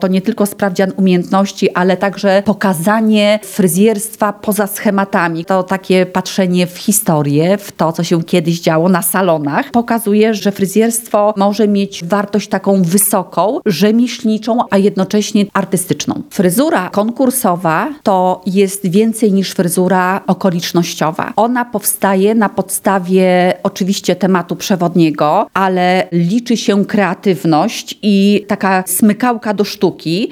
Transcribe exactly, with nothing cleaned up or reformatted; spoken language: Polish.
To nie tylko sprawdzian umiejętności, ale także pokazanie fryzjerstwa poza schematami. To takie patrzenie w historię, w to, co się kiedyś działo na salonach, pokazuje, że fryzjerstwo może mieć wartość taką wysoką, rzemieślniczą, a jednocześnie artystyczną. Fryzura konkursowa to jest więcej niż fryzura okolicznościowa. Ona powstaje na podstawie oczywiście tematu przewodniego, ale liczy się kreatywność i taka smykałka do sztuki.